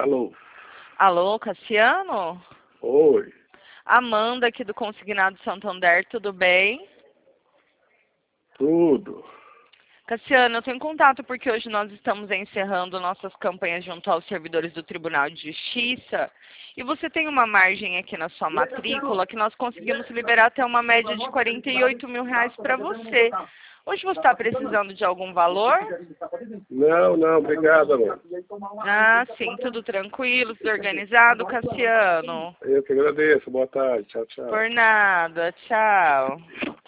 Alô? Alô, Cassiano? Oi, Amanda aqui do Consignado Santander, tudo bem? tudo. Cassiano, eu tenho contato porque hoje nós estamos encerrando nossas campanhas junto aos servidores do Tribunal de Justiça e você tem uma margem aqui na sua matrícula que nós conseguimos liberar até uma média de R$ 48.000 para você. Hoje você está precisando de algum valor? Não, obrigado, amor. Ah, sim, tudo tranquilo, tudo organizado, Cassiano? Eu que agradeço, boa tarde, tchau, tchau. Por nada, tchau.